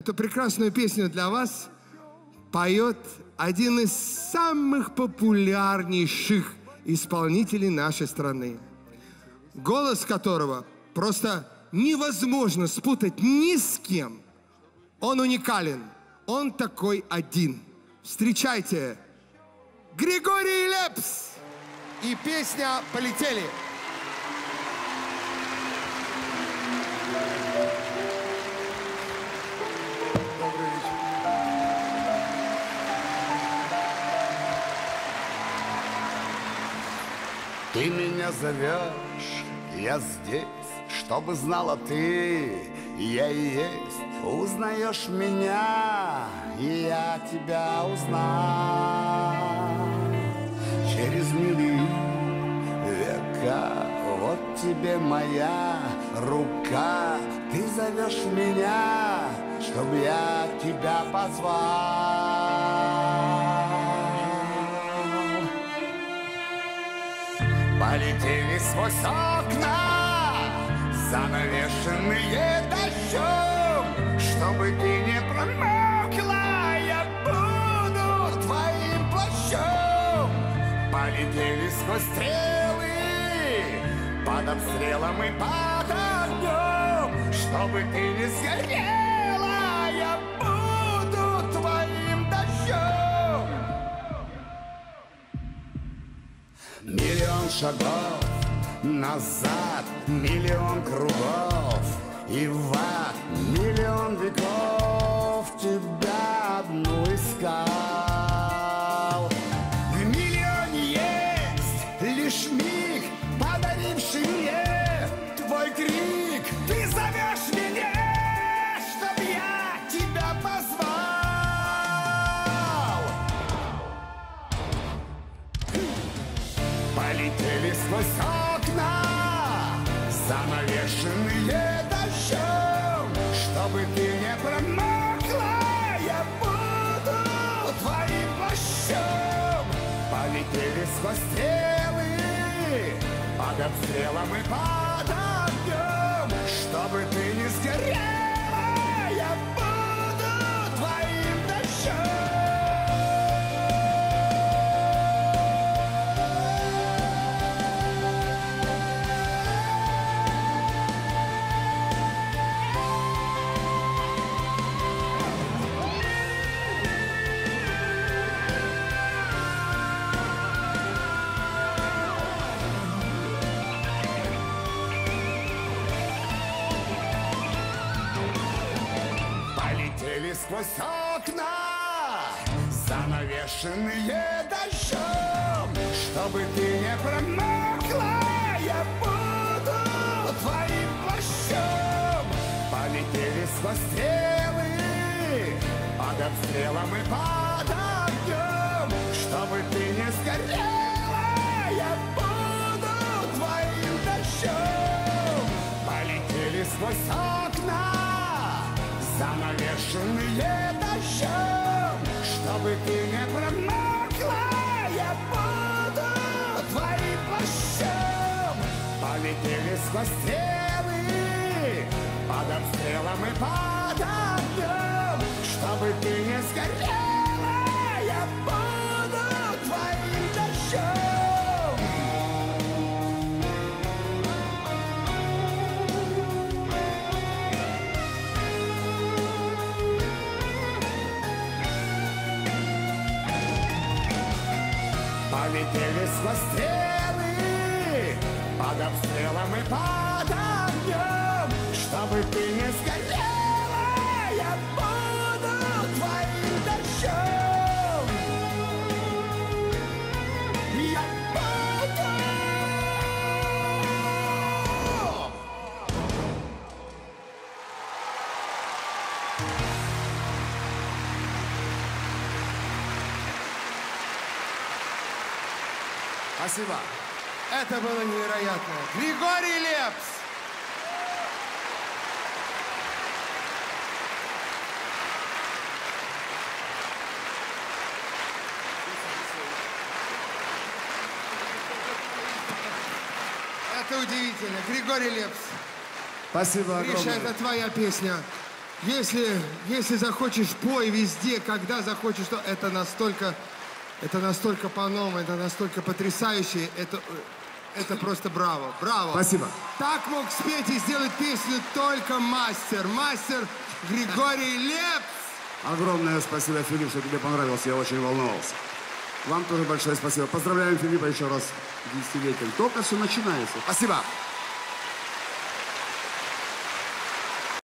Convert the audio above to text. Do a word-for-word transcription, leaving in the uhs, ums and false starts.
Эту прекрасную песню для вас поет один из самых популярнейших исполнителей нашей страны, голос которого просто невозможно спутать ни с кем. Он уникален, он такой один. Встречайте, Григорий Лепс и песня «Полетели». Ты меня зовешь, я здесь, чтобы знала ты, я и есть. Узнаешь меня, и я тебя узнал. Через мили века, вот тебе моя рука. Ты зовешь меня, чтобы я тебя позвал. Полетели сквозь окна, занавешенные дождем, чтобы ты не промокла, я буду твоим плащом. Полетели сквозь стрелы, под обстрелом и под огнем, чтобы ты не сгорела, я буду твоим дождем. Миллион шагов назад, миллион кругов и в ад, миллион веков тебя одну искал. В миллионе есть лишь миг, подаривший мне твой крик. Ты зовешь меня, чтоб я тебя позвал. Полетели сквозь окна, занавешенные дождем, чтобы ты не промокла, я буду твоим плащом. Полетели сквозь стрелы, под обстрелом и под огнем, чтобы ты не сгорела, я буду твоим дождем. Полетели сквозь окна, занавешенные дождем, чтобы ты не промокла, я буду твоим плащом. Полетели сквозь стрелы, под обстрелом и под огнем, чтобы ты не сгорела, я буду твоим дождем. Полетели сквозь окна, занавешенные дождем, чтобы ты не промокла, я буду твоим плащом. Полетели сквозь стрелы, под обстрелом и под огнем, чтобы ты не сгорела, я буду твоим дождем. Полетели сквозь стрелы, под обстрелом и под огнем, чтобы ты не сгорела, я буду твоим дождем. Я буду. Спасибо. Это было невероятно. Григорий Лепс. Это удивительно. Григорий Лепс. Спасибо огромное. Гриша, это твоя песня. Если, если захочешь, пой везде, когда захочешь, то это настолько, это настолько по-новому, это настолько потрясающе, это, это просто браво, браво. Спасибо. Так мог спеть и сделать песню только мастер, мастер Григорий Лепс. Огромное спасибо, Филипп, что тебе понравилось, я очень волновался. Вам тоже большое спасибо. Поздравляем Филиппа еще раз с десятилетием. Только все начинается. Спасибо.